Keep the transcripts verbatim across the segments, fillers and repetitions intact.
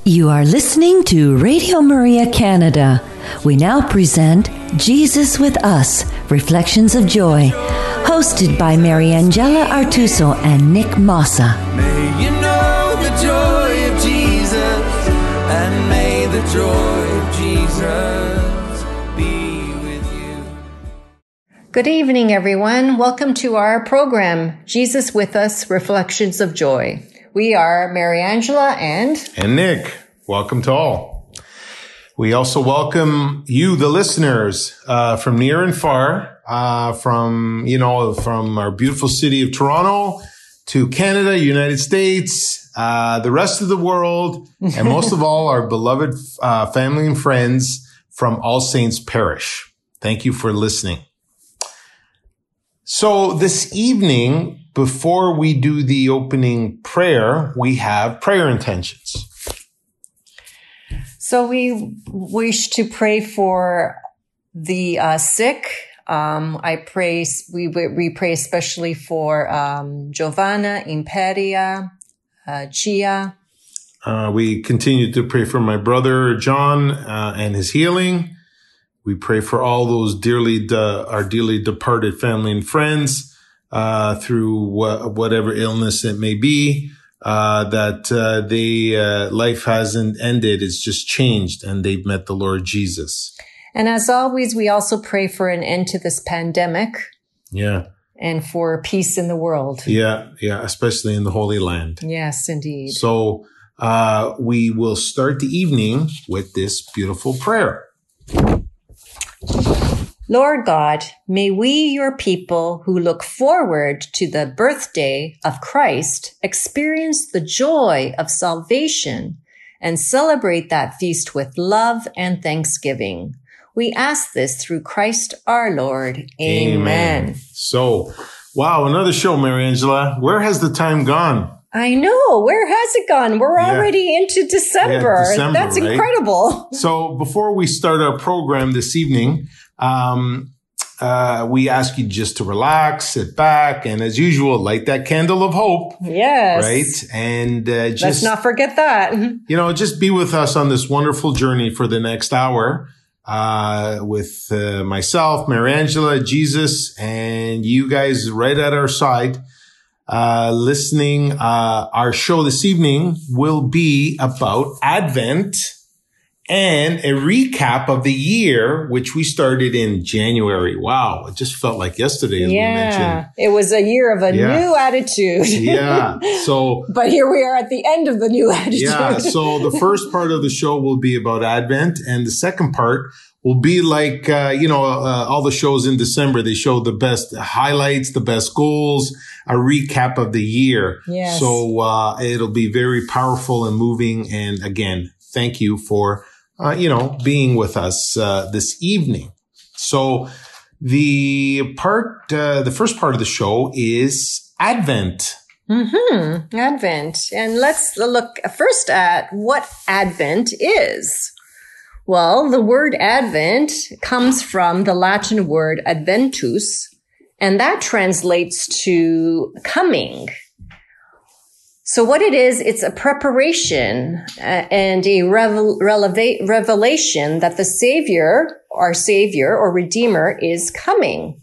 You are listening to Radio Maria Canada. We now present Jesus with Us, Reflections of Joy, hosted by Mariangela Artuso and Nick Mossa. May you know the joy of Jesus, and may the joy of Jesus be with you. Good evening, everyone. Welcome to our program, Jesus with Us, Reflections of Joy. We are Mariangela and... And Nick. Welcome to all. We also welcome you, the listeners, uh, from near and far, uh, from, you know, from our beautiful city of Toronto to Canada, United States, uh, the rest of the world, and most of all, our beloved uh, family and friends from All Saints Parish. Thank you for listening. So this evening, before we do the opening prayer, we have prayer intentions. So we wish to pray for the uh, sick. Um, I pray, we we pray especially for um, Giovanna, Imperia, uh, Chia. Uh, we continue to pray for my brother John uh, and his healing. We pray for all those dearly, de- our dearly departed family and friends, uh, through wh- whatever illness it may be, uh, that, uh, they, uh, life hasn't ended. It's just changed and they've met the Lord Jesus. And as always, we also pray for an end to this pandemic. Yeah. And for peace in the world. Yeah. Yeah. Especially in the Holy Land. Yes, indeed. So, uh, we will start the evening with this beautiful prayer. Lord God, may we, your people who look forward to the birthday of Christ, experience the joy of salvation and celebrate that feast with love and thanksgiving. We ask this through Christ our Lord. Amen. Amen. So, wow, another show, Mariangela. Where has the time gone? I know. Where has it gone? We're yeah. already into December. Yeah, December. That's right? incredible. So before we start our program this evening, um, uh, we ask you just to relax, sit back, and as usual, light that candle of hope. Yes. Right? And uh, just... Let's not forget that. You know, just be with us on this wonderful journey for the next hour uh, with uh, myself, Mariangela, Jesus, and you guys right at our side. Uh, listening, uh, our show this evening will be about Advent and a recap of the year, which we started in January. Wow. It just felt like yesterday, as yeah, we mentioned. It was a year of a yeah. new attitude. yeah. So, but here we are at the end of the new attitude. Yeah. So the first part of the show will be about Advent, and the second part will be like, uh, you know, uh, all the shows in December. They show the best highlights, the best goals, a recap of the year. Yes. So, uh, it'll be very powerful and moving. And again, thank you for, uh, you know, being with us, uh, this evening. So the part, uh, the first part of the show is Advent. Mm-hmm. Advent. And let's look first at what Advent is. Well, the word Advent comes from the Latin word adventus, and that translates to coming. So what it is, it's a preparation uh, and a revel- releva- revelation that the Savior, our Savior or Redeemer, is coming.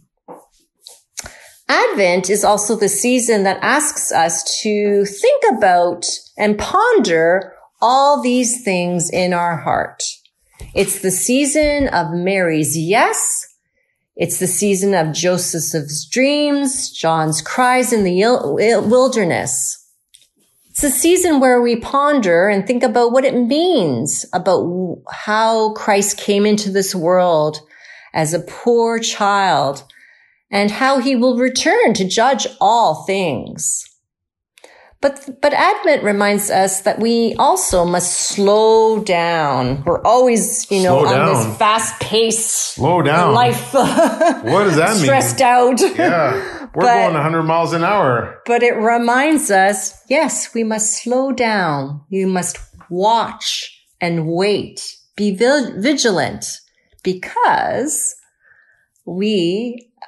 Advent is also the season that asks us to think about and ponder all these things in our heart. It's the season of Mary's yes. It's the season of Joseph's dreams, John's cries in the wilderness. It's a season where we ponder and think about what it means about how Christ came into this world as a poor child and how he will return to judge all things. But, but Advent reminds us that we also must slow down. We're always, you know, on this fast pace. Slow down. Life. What does that mean? Stressed out. Yeah. We're but, going one hundred miles an hour. But it reminds us, yes, we must slow down. You must watch and wait. Be vigilant because we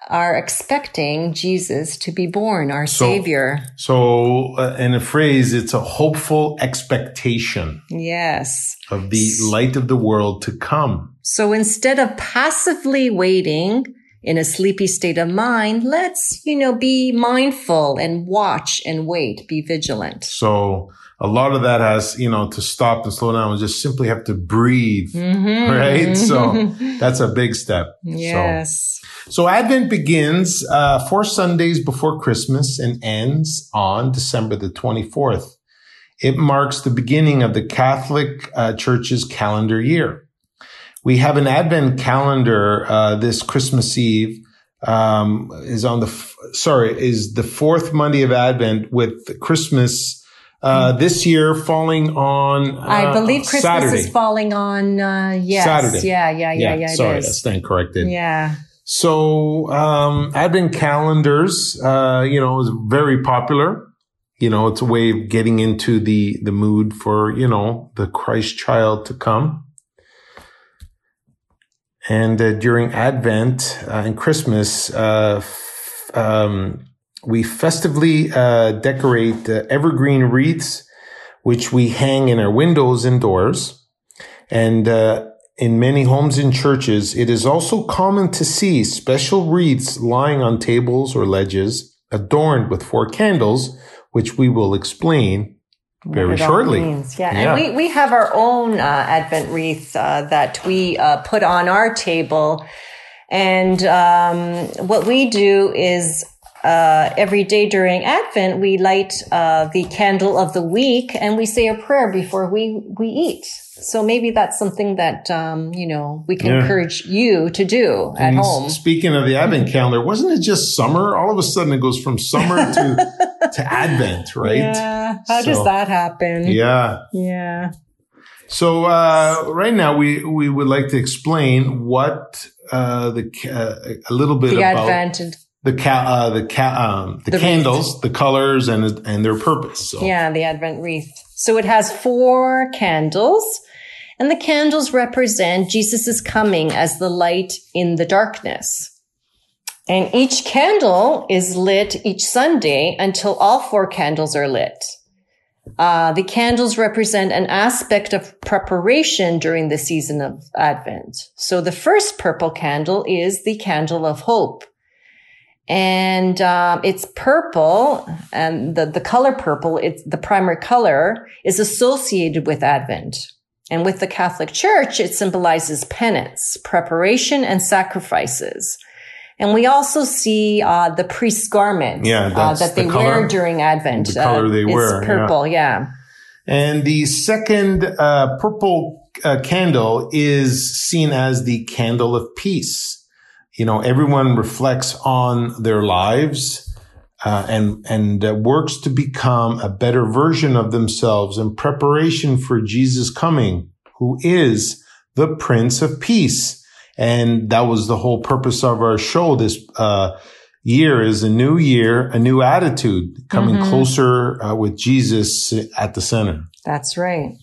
are expecting Jesus to be born, our So- Savior. So, uh, in a phrase, it's a hopeful expectation Yes. of the light of the world to come. So instead of passively waiting in a sleepy state of mind, let's, you know, be mindful and watch and wait, be vigilant. So a lot of that has, you know, to stop and slow down and just simply have to breathe, right? So that's a big step. Yes. So, so Advent begins uh, four Sundays before Christmas and ends on December the twenty-fourth. It marks the beginning of the Catholic uh, Church's calendar year. We have an Advent calendar uh, this Christmas Eve um, is on the f- sorry is the fourth Monday of Advent, with Christmas uh, this year falling on uh, I believe Christmas Saturday. is falling on, uh, yes. Saturday. Yeah, yeah, yeah, yeah, sorry, it I is. stand corrected. Yeah. So um, Advent calendars, uh, you know, is very popular. You know, it's a way of getting into the the mood for, you know, the Christ child to come. And uh, during Advent uh, and Christmas, uh, f- um, we festively uh, decorate uh, evergreen wreaths, which we hang in our windows and doors. And uh, in many homes and churches, it is also common to see special wreaths lying on tables or ledges, adorned with four candles, which we will explain very What it all shortly. means. Yeah. Yeah. And we, we have our own uh, Advent wreath uh, that we uh, put on our table. And um, what we do is uh, every day during Advent, we light uh, the candle of the week and we say a prayer before we, we eat. So maybe that's something that, um, you know, we can Yeah. encourage you to do at And home. s- Speaking of the Advent calendar, wasn't it just summer? All of a sudden, it goes from summer to to Advent, right? Yeah. How So- does that happen? Yeah. Yeah. So uh, right now, we we would like to explain what uh, the ca- uh, a little bit The about Advent. the ca- uh, the ca- um, the, The candles, the colors, and and their purpose. So. Yeah, the Advent wreath. So it has four candles, and the candles represent Jesus' coming as the light in the darkness. And each candle is lit each Sunday until all four candles are lit. Uh, the candles represent an aspect of preparation during the season of Advent. So the first purple candle is the candle of hope. And um, it's purple, and the, the color purple, it's the primary color, is associated with Advent. And with the Catholic Church, it symbolizes penance, preparation, and sacrifices. And we also see uh, the priest's garment Yeah, uh, that's that they the color- wear during Advent. the color they is wear, yeah. purple, yeah. And the second uh, purple uh, candle is seen as the candle of peace. You know, everyone reflects on their lives uh, and and uh, works to become a better version of themselves in preparation for Jesus' coming, who is the Prince of Peace. And that was the whole purpose of our show this uh, year, is a new year, a new attitude, coming Mm-hmm. closer uh, with Jesus at the center. That's right.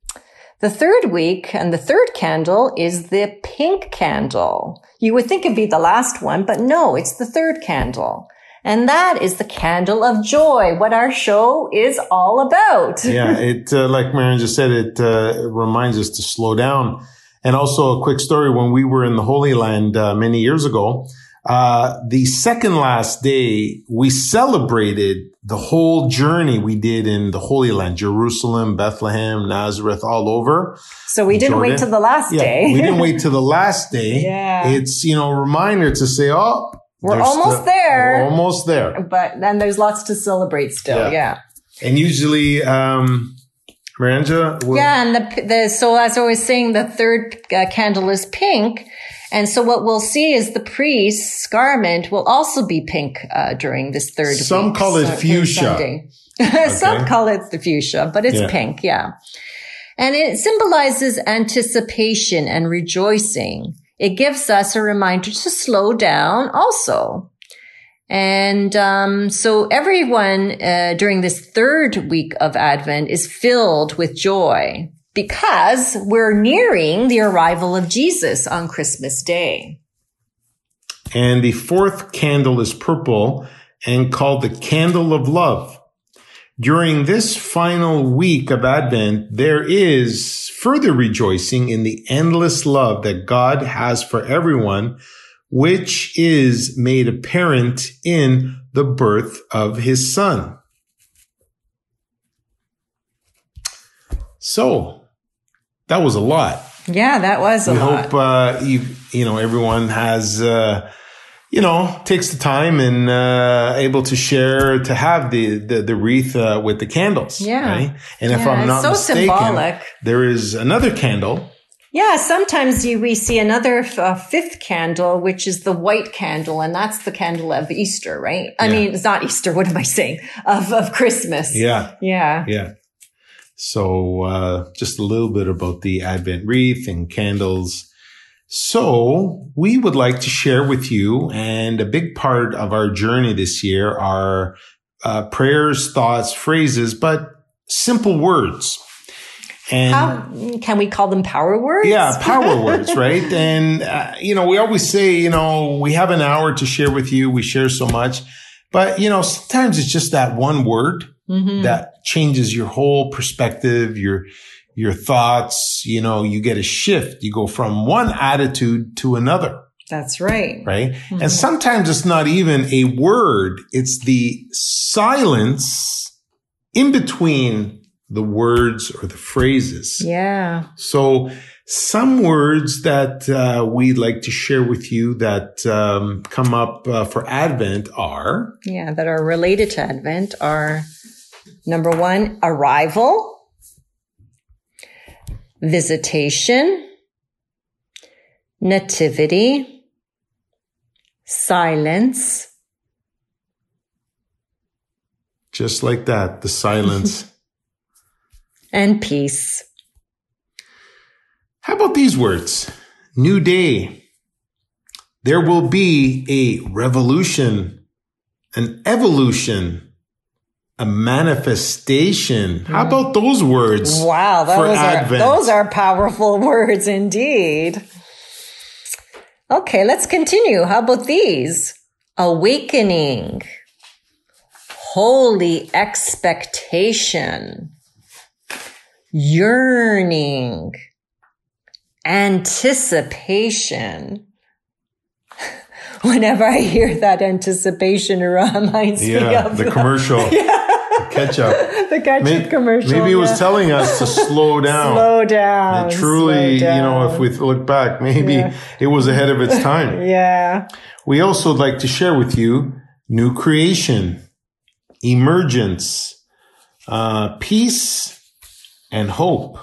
The third week and the third candle is the pink candle. You would think it'd be the last one, but no, it's the third candle. And that is the candle of joy, what our show is all about. Yeah, it uh, like Marian just said, it uh, reminds us to slow down. And also a quick story: when we were in the Holy Land uh, many years ago, uh, the second last day we celebrated the whole journey we did in the Holy Land: Jerusalem, Bethlehem, Nazareth, all over. So we didn't Jordan. wait till the last Yeah, day. we didn't wait till the last day. Yeah. It's, you know, a reminder to say, oh, We're there's almost still- there. We're almost there. But then there's lots to celebrate still. Yeah. Yeah. And usually, um, Miranda, will- Yeah. And the, the, so as I was saying, the third uh, candle is pink. And so what we'll see is the priest's garment will also be pink uh, during this third Some week. call it so- fuchsia. Sunday. Some call it the fuchsia, but it's Yeah. pink. Yeah. And it symbolizes anticipation and rejoicing. It gives us a reminder to slow down also. And um, so everyone uh, during this third week of Advent is filled with joy because we're nearing the arrival of Jesus on Christmas Day. And the fourth candle is purple and called the candle of love. During this final week of Advent, there is further rejoicing in the endless love that God has for everyone, which is made apparent in the birth of his son. So, that was a lot. Yeah, that was a we lot. hope, uh, you, you know, everyone has, uh, you know, takes the time and, uh, able to share, to have the, the, the wreath, uh, with the candles. Yeah. Right? And if Yeah, I'm not it's so mistaken, symbolic. there is another candle. Yeah, sometimes you, we see another uh, fifth candle, which is the white candle, and that's the candle of Easter, right? I Yeah. mean, it's not Easter. What am I saying? Of, of Christmas. Yeah. Yeah. Yeah. So, uh, just a little bit about the Advent wreath and candles. So we would like to share with you, and a big part of our journey this year are uh, prayers, thoughts, phrases, but simple words. And How can we call them power words? yeah, power words, right? And, uh, you know, we always say, you know, we have an hour to share with you. We share so much, but, you know, sometimes it's just that one word Mm-hmm. that changes your whole perspective, your, your thoughts. You know, you get a shift. You go from one attitude to another. That's right. Right. Mm-hmm. And sometimes it's not even a word. It's the silence in between the words or the phrases. Yeah. So some words that uh, we'd like to share with you that um, come up uh, for Advent are... Yeah, that are related to Advent are, number one, arrival, visitation, nativity, silence. Just like that, the silence. And peace. How about these words? New day. There will be a revolution, an evolution, a manifestation. How about those words? Wow, for those are, Advent? those are powerful words indeed. Okay, let's continue. How about these? Awakening, holy expectation, yearning, anticipation. Whenever I hear that anticipation, it reminds me Yeah, of the commercial. Yeah. The ketchup. the ketchup Maybe, commercial. maybe it was yeah. telling us to slow down. Slow down. And truly, slow down. you know, if we look back, maybe Yeah. it was ahead of its time. Yeah. We also would like to share with you new creation, emergence, uh, peace, and hope.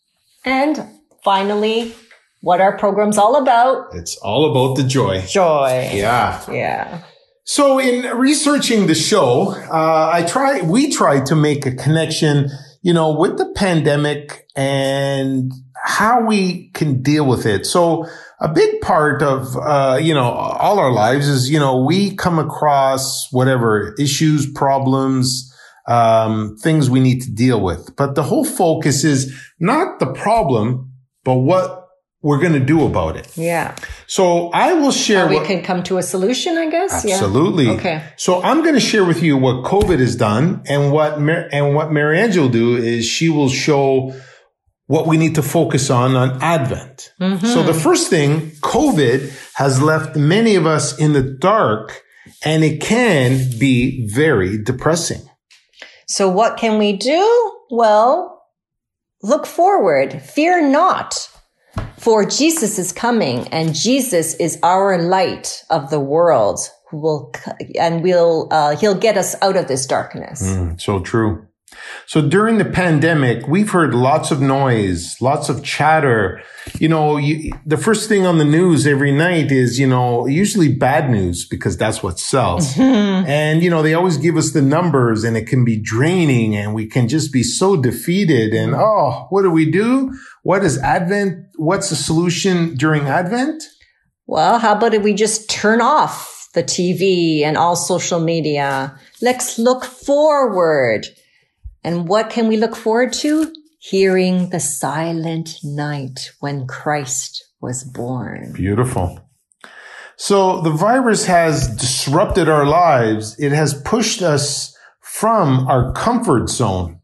And finally, what our program's all about. It's all about the joy. Joy. Yeah. Yeah. So in researching the show, uh, I try, we tried to make a connection, you know, with the pandemic and how we can deal with it. So a big part of, uh, you know, all our lives is, you know, we come across whatever issues, problems, um, things we need to deal with. But the whole focus is not the problem, but what we're going to do about it. Yeah. So I will share Or we what, can come to a solution, I guess. absolutely. Yeah. Okay. So I'm going to share with you what COVID has done, and what Mar- and what Mary Angela will do is she will show what we need to focus on on Advent. Mm-hmm. So the first thing, COVID has left many of us in the dark, and it can be very depressing. So what can we do? Well, look forward. Fear not. For Jesus is coming, and Jesus is our light of the world, who will, and we'll, uh, he'll get us out of this darkness. Mm, so true. So during the pandemic, we've heard lots of noise, lots of chatter. You know, you, the first thing on the news every night is, you know, usually bad news because that's what sells. Mm-hmm. And, you know, they always give us the numbers and it can be draining and we can just be so defeated. And, oh, what do we do? What is Advent? What's the solution during Advent? Well, how about if we just turn off the T V and all social media? Let's look forward. And what can we look forward to? Hearing the silent night when Christ was born. Beautiful. So the virus has disrupted our lives. It has pushed us from our comfort zone.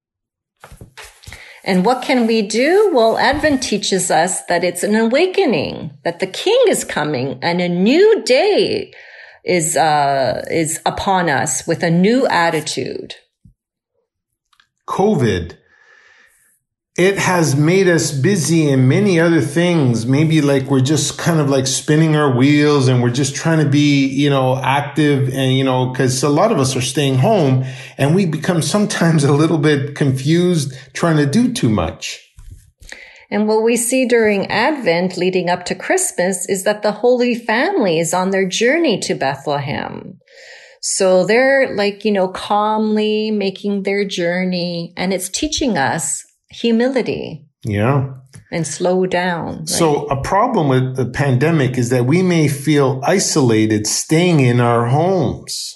And what can we do? Well, Advent teaches us that it's an awakening, that the King is coming and a new day is, uh, is upon us with a new attitude. COVID, it has made us busy in many other things. Maybe like we're just kind of like spinning our wheels and we're just trying to be, you know, active and, you know, because a lot of us are staying home and we become sometimes a little bit confused trying to do too much. And what we see during Advent leading up to Christmas is that the Holy Family is on their journey to Bethlehem. So they're like, you know, calmly making their journey, and it's teaching us humility. Yeah. And slow down. Right? So a problem with the pandemic is that we may feel isolated staying in our homes.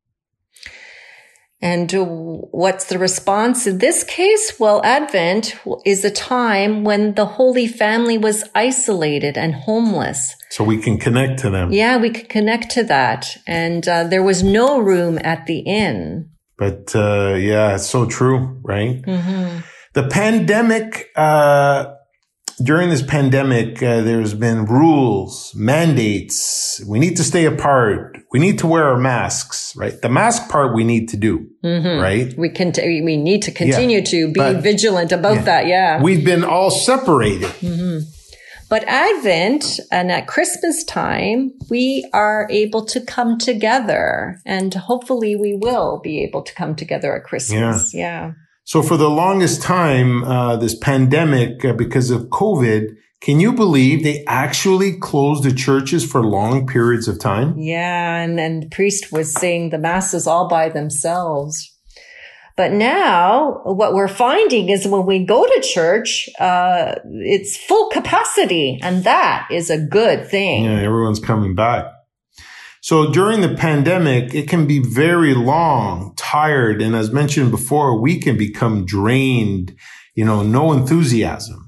And what's the response in this case? Well, Advent is a time when the Holy Family was isolated and homeless. So we can connect to them. Yeah, we can connect to that. And uh, there was no room at the inn. But uh, yeah, it's so true, right? Mm-hmm. The pandemic, uh, during this pandemic, uh, there's been rules, mandates. We need to stay apart. We need to wear our masks, right? The mask part we need to do, mm-hmm. right? We can, t- we need to continue yeah. to be but, vigilant about yeah. that. Yeah. We've been all separated. Mm-hmm. But Advent and at Christmas time, we are able to come together, and hopefully we will be able to come together at Christmas. Yeah. yeah. So for the longest time, uh, this pandemic, uh, because of COVID, can you believe they actually closed the churches for long periods of time? Yeah. And then the priest was saying the masses all by themselves. But now what we're finding is when we go to church, uh, it's full capacity, and that is a good thing. Yeah. Everyone's coming back. So during the pandemic, it can be very long, tired. And as mentioned before, we can become drained, you know, no enthusiasm.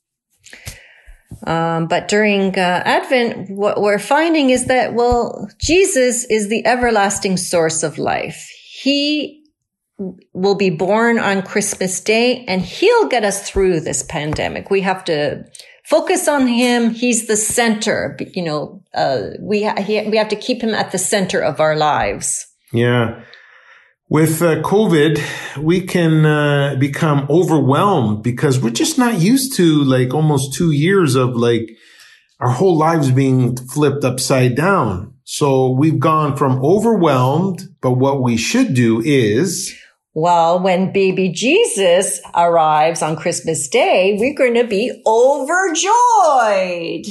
Um, but during uh, Advent, what we're finding is that, well, Jesus is the everlasting source of life. He will be born on Christmas Day, and he'll get us through this pandemic. We have to focus on him. He's the center. You know, uh, we ha- he, we have to keep him at the center of our lives. Yeah. With uh, COVID, we can uh, become overwhelmed because we're just not used to like almost two years of like our whole lives being flipped upside down. So we've gone from overwhelmed, but what we should do is... Well, when baby Jesus arrives on Christmas Day, we're going to be overjoyed.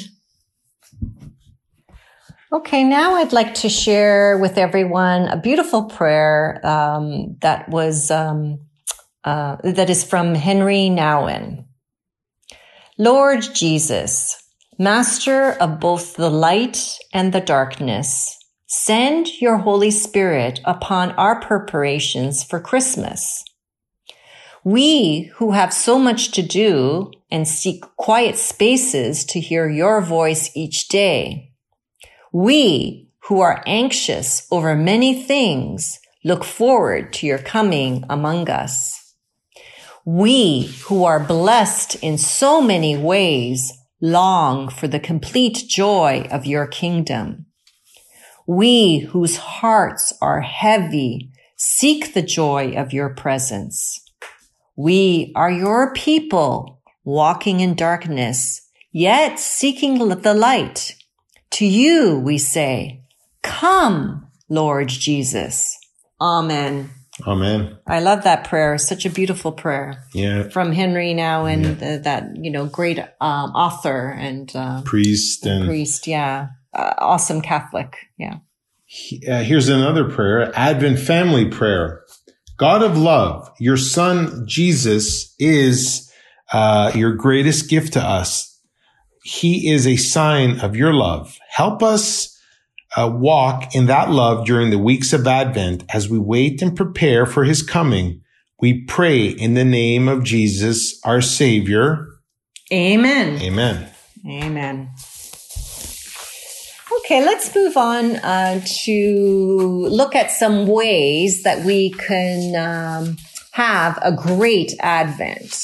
Okay, now I'd like to share with everyone a beautiful prayer um, that was um, uh, that is from Henry Nouwen. Lord Jesus, Master of both the light and the darkness, send your Holy Spirit upon our preparations for Christmas. We who have so much to do and seek quiet spaces to hear your voice each day. We who are anxious over many things look forward to your coming among us. We who are blessed in so many ways long for the complete joy of your kingdom. We whose hearts are heavy seek the joy of your presence. We are your people walking in darkness, yet seeking the light. To you we say, come, Lord Jesus. Amen. Amen. I love that prayer. Such a beautiful prayer. Yeah. From Henry Nouwen, yeah. the, that, you know, great um, author and uh, priest and priest. Yeah. Uh, awesome Catholic. Yeah. Uh, here's another prayer, Advent family prayer. God of love, your son Jesus is uh, your greatest gift to us. He is a sign of your love. Help us uh, walk in that love during the weeks of Advent as we wait and prepare for his coming. We pray in the name of Jesus, our Savior. Amen. Amen. Amen. Okay, let's move on uh, to look at some ways that we can um, have a great Advent.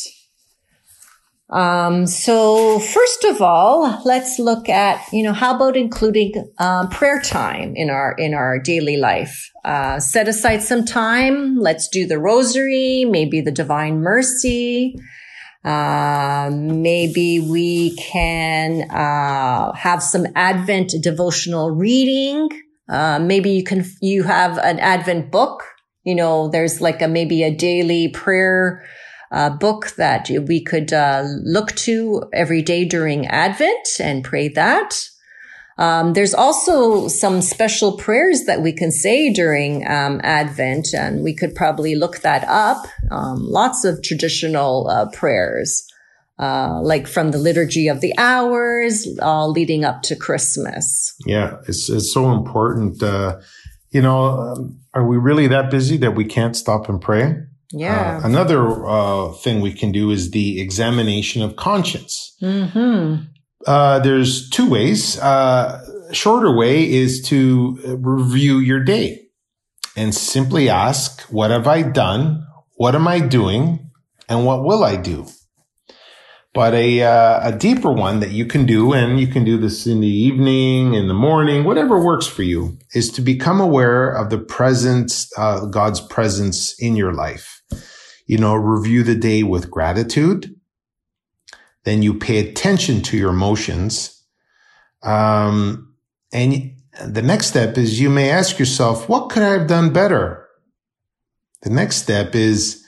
Um, so first of all, let's look at, you know, how about including um, prayer time in our in our daily life? Uh, set aside some time. Let's do the rosary, maybe the Divine Mercy. Uh, maybe we can uh, have some Advent devotional reading. Uh, maybe you can you have an Advent book. You know, there's like a maybe a daily prayer uh, book that we could uh, look to every day during Advent and pray that. Um, there's also some special prayers that we can say during um, Advent, and we could probably look that up. Um, lots of traditional uh, prayers, uh, like from the Liturgy of the Hours, all leading up to Christmas. Yeah, it's it's so important. Uh, you know, um, are we really that busy that we can't stop and pray? Yeah. Uh, another uh, thing we can do is the examination of conscience. Mm-hmm. Uh, there's two ways. Uh, shorter way is to review your day and simply ask, what have I done? What am I doing? And what will I do? But a, uh, a deeper one that you can do, and you can do this in the evening, in the morning, whatever works for you, is to become aware of the presence, uh, God's presence in your life. You know, review the day with gratitude. Then you pay attention to your emotions. Um, and the next step is you may ask yourself, what could I have done better? The next step is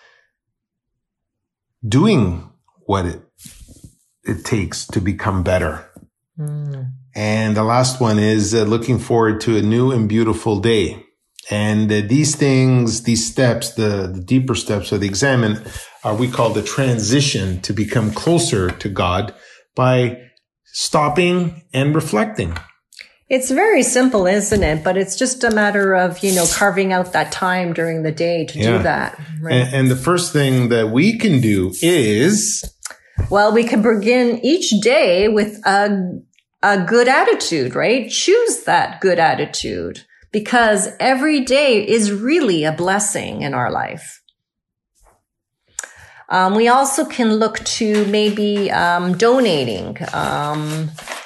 doing what it, it takes to become better. Mm. And the last one is uh, looking forward to a new and beautiful day. And uh, these things, these steps, the, the deeper steps of the examine, are we call the transition to become closer to God by stopping and reflecting. It's very simple, isn't it? But it's just a matter of, you know, carving out that time during the day to yeah. do that. Right? And, and the first thing that we can do is... Well, we can begin each day with a, a good attitude, right? Choose that good attitude, because every day is really a blessing in our life. Um, we also can look to maybe um, donating. Um,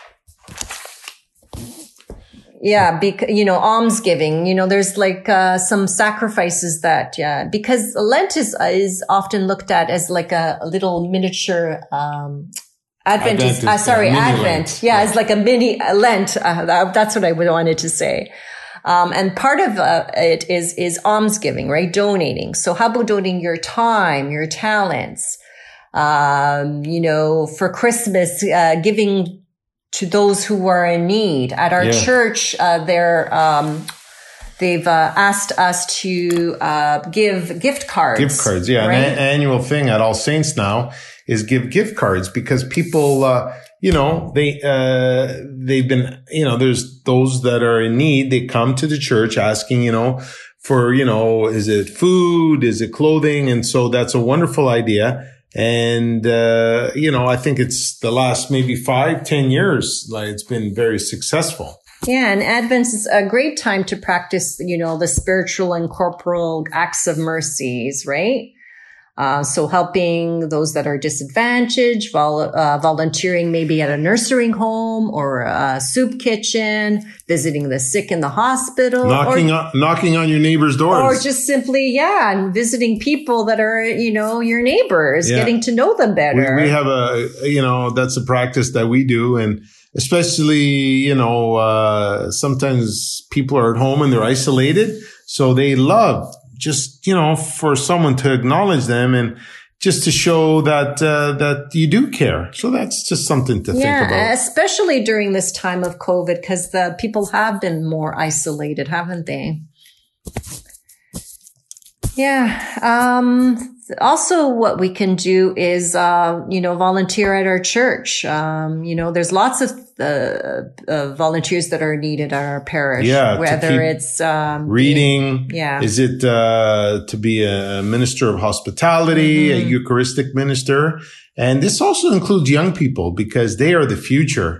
yeah, bec- you know, almsgiving. You know, there's like uh, some sacrifices that, yeah, because Lent is is often looked at as like a, a little miniature um, Advent. Advent is, uh, sorry, Advent. Lent. Yeah, yeah, it's like a mini Lent. Uh, that's what I wanted to say. Um, and part of uh, it is, is almsgiving, right? Donating. So how about donating your time, your talents? Um, you know, for Christmas, uh, giving to those who are in need. At our yeah. church, uh, they're, um, they've, uh, asked us to, uh, give gift cards. Gift cards. Yeah. Right? An a- annual thing at All Saints now is give gift cards because people, uh, you know, they, uh, they've been, you know, there's those that are in need. They come to the church asking, you know, for, you know, is it food? Is it clothing? And so that's a wonderful idea. And, uh, you know, I think it's the last maybe five, ten years, like it's been very successful. Yeah. And Advent is a great time to practice, you know, the spiritual and corporal acts of mercies, right? Uh, so helping those that are disadvantaged, vol- uh, volunteering maybe at a nursing home or a soup kitchen, visiting the sick in the hospital. Knocking or, on, knocking on your neighbor's doors. Or just simply, yeah, and visiting people that are, you know, your neighbors, yeah. getting to know them better. We, we have a, you know, that's a practice that we do. And especially, you know, uh, sometimes people are at home and they're isolated. So they love just, you know, for someone to acknowledge them and just to show that, uh, that you do care. So that's just something to yeah, think about. Especially during this time of COVID, because the people have been more isolated, haven't they? Yeah. Um, also what we can do is, uh, you know, volunteer at our church. Um, you know, there's lots of, uh, uh, volunteers that are needed at our parish. Yeah. Whether it's, um, reading. Yeah. Is it, uh, to be a minister of hospitality, mm-hmm. a Eucharistic minister? And this also includes young people because they are the future.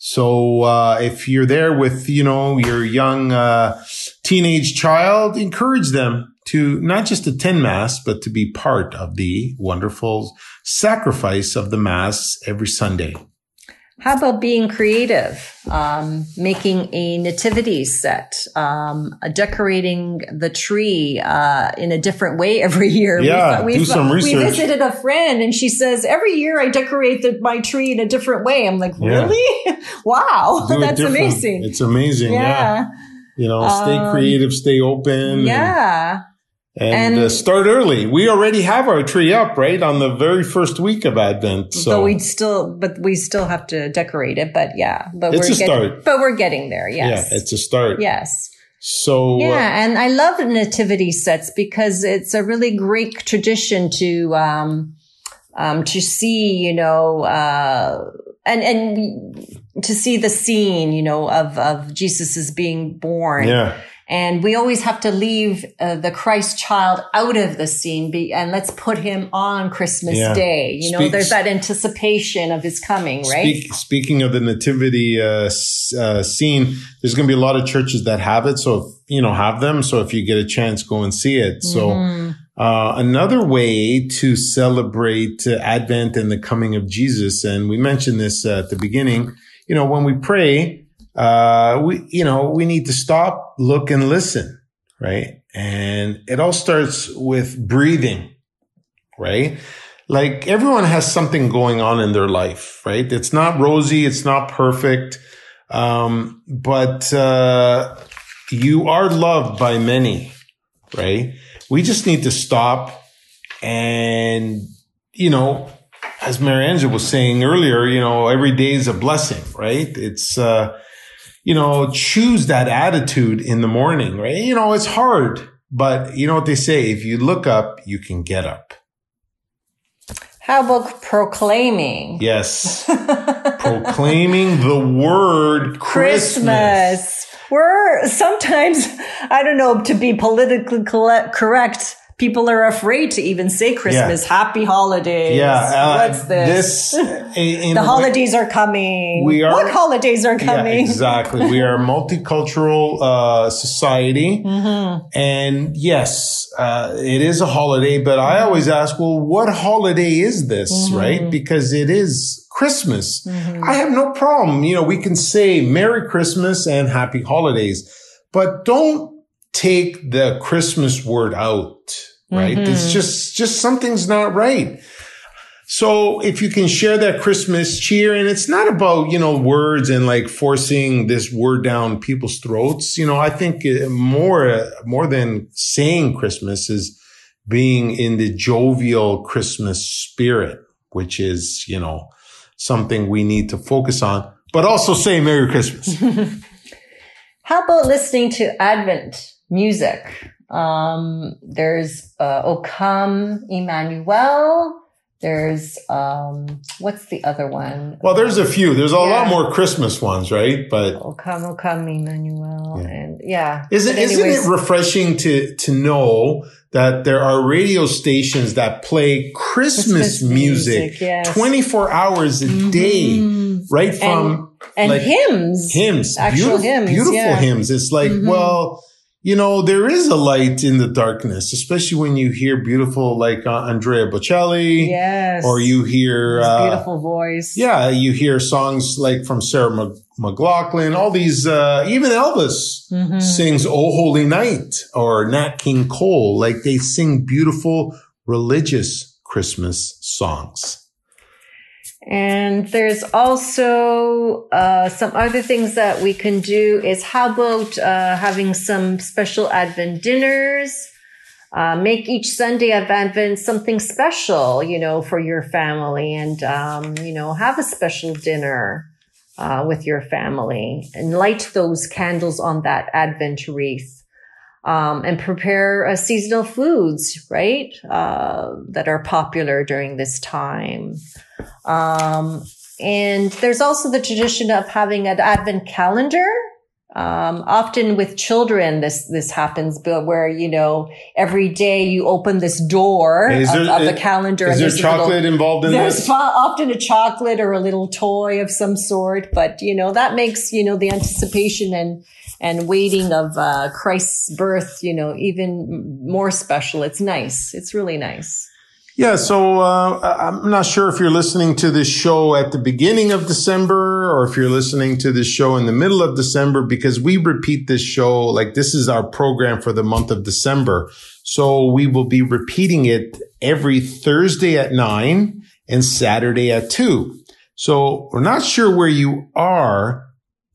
So uh, if you're there with, you know, your young uh, teenage child, encourage them to not just attend Mass, but to be part of the wonderful sacrifice of the Mass every Sunday. How about being creative, um, making a nativity set, um, uh, decorating the tree uh, in a different way every year? Yeah, we've, do some research. We visited a friend and she says, every year I decorate the, my tree in a different way. I'm like, really? Yeah. Wow, do that's amazing. It's amazing, yeah. yeah. You know, stay um, creative, stay open. Yeah. And- And, and uh, start early. We already have our tree up, right, on the very first week of Advent. So but we still, but we still have to decorate it. But yeah, but it's we're a getting, start. But we're getting there. Yes, yeah, it's a start. Yes. So yeah, uh, and I love nativity sets because it's a really great tradition to um um to see, you know, uh and and to see the scene, you know, of of Jesus's being born. Yeah. And we always have to leave uh, the Christ child out of the scene be, and let's put him on Christmas yeah. Day. You know, Speak, there's that anticipation of his coming, right? Speak, speaking of the nativity uh, uh, scene, there's going to be a lot of churches that have it. So, if, you know, have them. So if you get a chance, go and see it. So mm-hmm. uh, another way to celebrate uh, Advent and the coming of Jesus, and we mentioned this uh, at the beginning, you know, when we pray, Uh, we, you know, we need to stop, look, and listen, right? And it all starts with breathing, right? Like everyone has something going on in their life, right? It's not rosy. It's not perfect. Um, but, uh, you are loved by many, right? We just need to stop and, you know, as Mary Angela was saying earlier, you know, every day is a blessing, right? It's, uh, you know, choose that attitude in the morning, right? You know, it's hard, but you know what they say, if you look up, you can get up. How about proclaiming? Yes. Proclaiming the word Christmas. Christmas. We're sometimes, I don't know, to be politically correct, people are afraid to even say Christmas. Yeah. Happy holidays. Yeah. Uh, What's this? this in the holidays way, are coming. We are, what holidays are coming? Yeah, exactly. We are a multicultural uh, society. Mm-hmm. And yes, uh, it is a holiday, but I always ask, well, what holiday is this, mm-hmm. right? Because it is Christmas. Mm-hmm. I have no problem. You know, we can say Merry Christmas and Happy Holidays, but don't take the Christmas word out, right? Mm-hmm. It's just, just something's not right. So if you can share that Christmas cheer, and it's not about, you know, words and like forcing this word down people's throats. You know, I think more, more than saying Christmas is being in the jovial Christmas spirit, which is, you know, something we need to focus on, but also say Merry Christmas. How about listening to Advent music? Um, there's, uh, O Come Emmanuel. There's, um, what's the other one? Well, there's a few. There's a yeah. lot more Christmas ones, right? But O Come, O Come Emmanuel. Yeah. And yeah. Isn't, isn't it refreshing to, to know that there are radio stations that play Christmas, Christmas music, music yes. twenty-four hours a mm-hmm. day, right? From, and, and like, hymns. Hymns. Actual beautiful, hymns. Beautiful yeah. hymns. It's like, mm-hmm. well, you know, there is a light in the darkness, especially when you hear beautiful, like uh, Andrea Bocelli. Yes. Or you hear, His uh, beautiful voice. Yeah. You hear songs like from Sarah Mc- McLachlan, all these, uh, even Elvis mm-hmm. sings Oh Holy Night or Nat King Cole. Like they sing beautiful religious Christmas songs. And there's also uh some other things that we can do is how about uh having some special Advent dinners? Uh make each Sunday of Advent something special, you know, for your family, and um, you know, have a special dinner uh with your family and light those candles on that Advent wreath. Um, and prepare uh, seasonal foods, right? Uh, that are popular during this time. Um, and there's also the tradition of having an Advent calendar, Um, often with children, this, this happens, but where, you know, every day you open this door Is of, there- of the calendar. Is and there there's a chocolate little- involved in There's this? fo- often a chocolate or a little toy of some sort, but, you know, that makes, you know, the anticipation and, and waiting of, uh, Christ's birth, you know, even more special. It's nice. It's really nice. Yeah, so uh, I'm not sure if you're listening to this show at the beginning of December or if you're listening to this show in the middle of December, because we repeat this show, like this is our program for the month of December. So we will be repeating it every Thursday at nine and Saturday at two. So we're not sure where you are,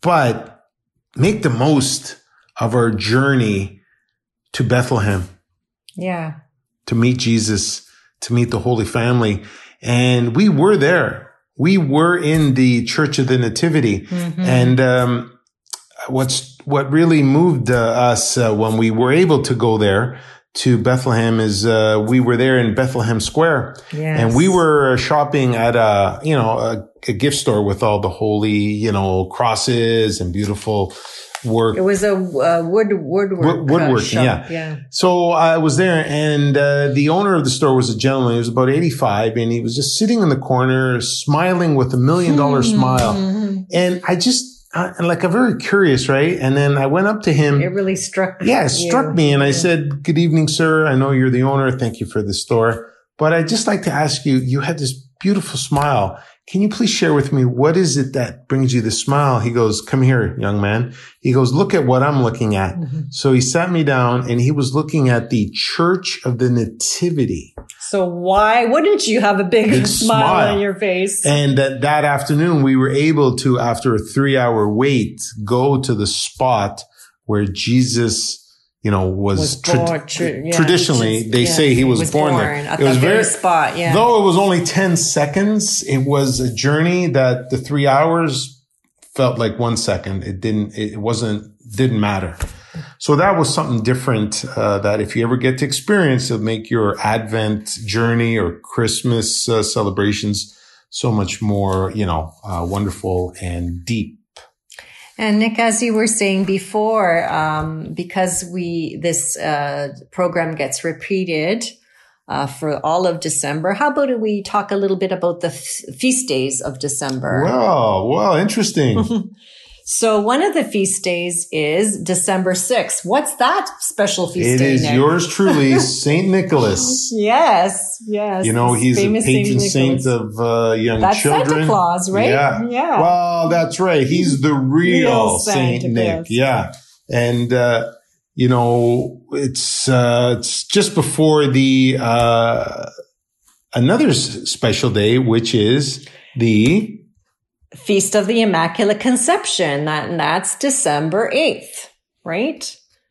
but make the most of our journey to Bethlehem, Yeah. to meet Jesus, to meet the Holy Family. And we were there. We were in the Church of the Nativity. Mm-hmm. And um, what's what really moved uh, us uh, when we were able to go there to Bethlehem is uh, we were there in Bethlehem Square. Yes. And we were shopping at a, you know, a, a gift store with all the holy, you know, crosses and beautiful work. It was a uh, wood woodwork Wood, woodworking, uh, yeah. shop. Yeah. So I was there, and uh, the owner of the store was a gentleman. He was about eighty-five, and he was just sitting in the corner, smiling with a million dollar Mm-hmm. smile. And I just, uh, like, I'm very curious, right? And then I went up to him. It really struck. Yeah, it you. struck me, and I Yeah. said, "Good evening, sir. I know you're the owner. Thank you for the store, but I'd just like to ask you. You had this beautiful smile. Can you please share with me what is it that brings you the smile?" He goes, "Come here, young man." He goes, "Look at what I'm looking at." Mm-hmm. So he sat me down and he was looking at the Church of the Nativity. So why wouldn't you have a big, Big smile, smile on your face? And that, that afternoon we were able to, after a three hour wait, go to the spot where Jesus, you know, was, was tra- born, tra- yeah, traditionally, just, they yeah, say he was, was born, born there. at It was that very very spot, yeah. Though it was only ten seconds, it was a journey that the three hours felt like one second. It didn't, it wasn't, didn't matter. So that was something different, uh, that if you ever get to experience, it'll make your Advent journey or Christmas uh, celebrations so much more, you know, uh, wonderful and deep. And Nick, as you were saying before, um, because we this uh, program gets repeated uh, for all of December, how about we talk a little bit about the f- feast days of December? Well, well, interesting. So one of the feast days is December sixth. What's that special feast It day, is Nick? yours truly, Saint Nicholas. Yes, yes. You know, this he's a famous patron Saint saint Nicholas. of uh, young That's children. Santa Claus, right? Yeah. Yeah. Well, that's right. He's the real, Real Saint Santa Nick. Claus. Yeah. And, uh, you know, it's, uh, it's just before the, uh, another s- special day, which is the, Feast of the Immaculate Conception. That, and that's December eighth, right?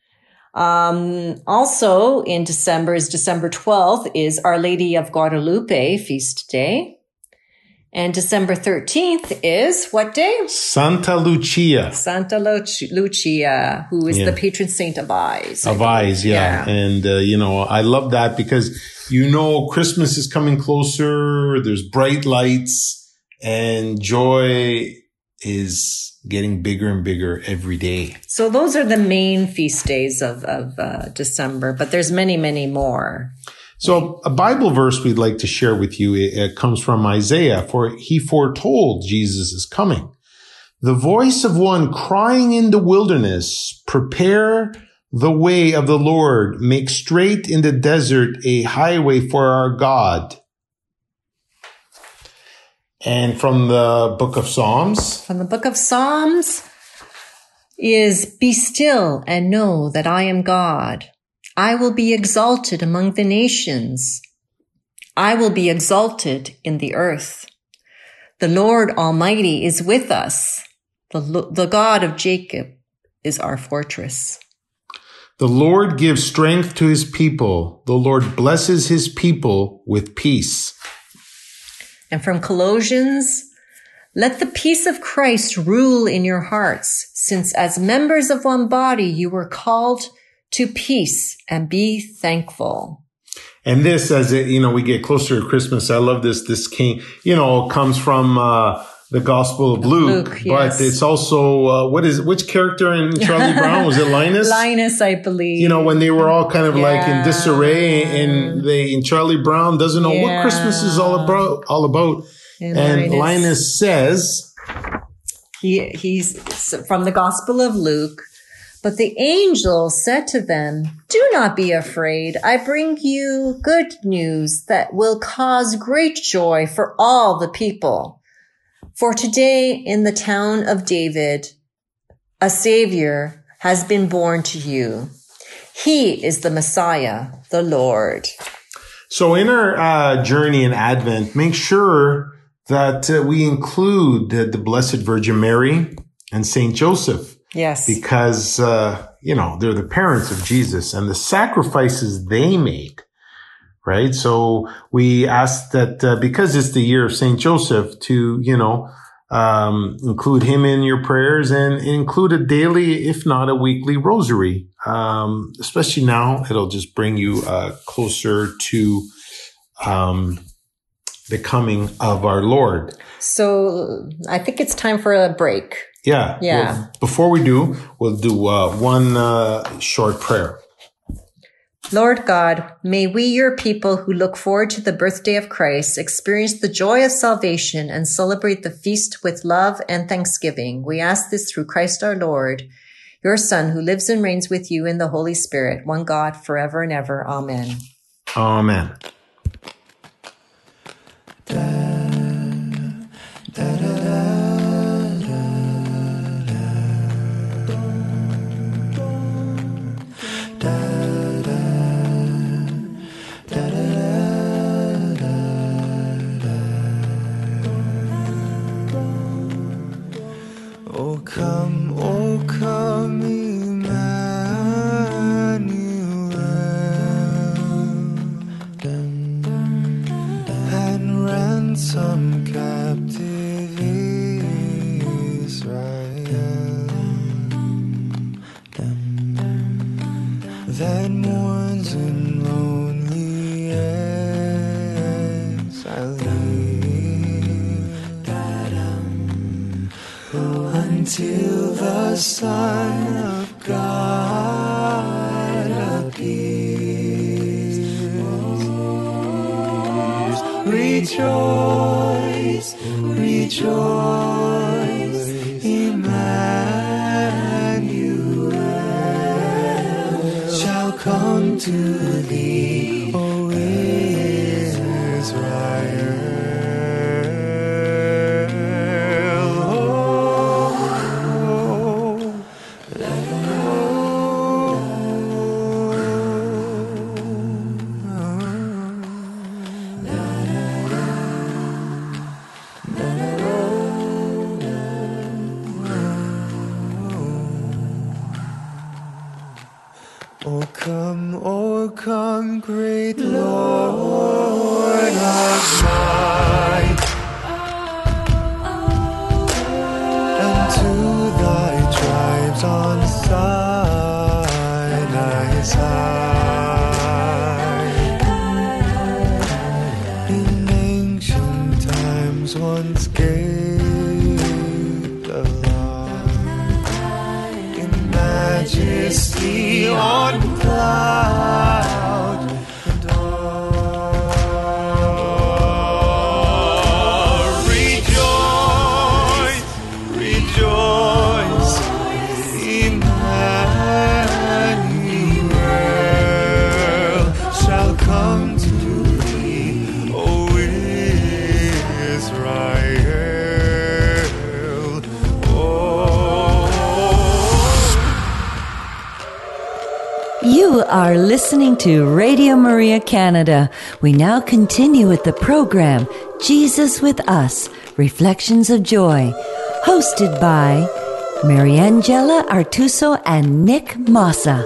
Um, also in December is December twelfth is Our Lady of Guadalupe feast day. And December thirteenth is what day? Santa Lucia. Santa Lucia, Lucia who is Yeah. the patron saint of eyes. Of eyes, yeah. Yeah. And, uh, you know, I love that because, you know, Christmas is coming closer. There's bright lights and joy is getting bigger and bigger every day. So those are the main feast days of, of uh, December, but there's many, many more. So a Bible verse we'd like to share with you, it, it comes from Isaiah, for he foretold Jesus is coming. The voice of one crying in the wilderness, prepare the way of the Lord, make straight in the desert a highway for our God. And from the book of Psalms, From the book of Psalms is, be still and know that I am God. I will be exalted among the nations. I will be exalted in the earth. The Lord Almighty is with us. The, the God of Jacob is our fortress. the Lord gives strength to his people. The Lord blesses his people with peace. And from Colossians, let the peace of Christ rule in your hearts, since as members of one body you were called to peace, and be thankful. And this, as it, you know, we get closer to Christmas, I love this. This came, you know, comes from uh, the Gospel of Luke, Luke, yes. but it's also, uh, what is, which character in Charlie Brown? Was it Linus? Linus, I believe. You know, when they were all kind of yeah. like in disarray, and they, and Charlie Brown doesn't know yeah. what Christmas is all about, all about. And, and Linus, Linus says, he, he's from the Gospel of Luke, but the angel said to them, "Do not be afraid. I bring you good news that will cause great joy for all the people. For today in the town of David, a Savior has been born to you. He is the Messiah, the Lord." So in our uh, journey in Advent, make sure that uh, we include uh, the Blessed Virgin Mary and Saint Joseph. Yes. Because, uh, you know, they're the parents of Jesus and the sacrifices they made, right? So we ask that uh, because it's the year of Saint Joseph to, you know, um, include him in your prayers and include a daily, if not a weekly rosary. Um, especially now, it'll just bring you uh, closer to um, the coming of our Lord. So I think it's time for a break. Yeah. Yeah. Well, before we do, we'll do uh, one uh, short prayer. Lord God, may we, your people who look forward to the birthday of Christ, experience the joy of salvation and celebrate the feast with love and thanksgiving. We ask this through Christ our Lord, your Son, who lives and reigns with you in the Holy Spirit, one God, forever and ever. Amen. Amen. Da, da, da, da. Oh come, oh come, Emmanuel, and ransom captive Israel, that mourns in lonely exile until the Son of God appears. Rejoice, rejoice, Emmanuel shall come to thee, O Israel. Oh come, oh come, great Lord of might, unto thy tribes on Sinai's high, in ancient times once gave the law, in majesty on cloud and dawn. Rejoice, rejoice, Emmanuel shall come to thee, O Israel. Oh. You are listening to Radio Maria Canada. We now continue with the program Jesus with Us, Reflections of Joy, hosted by Mariangela Artuso and Nick Massa.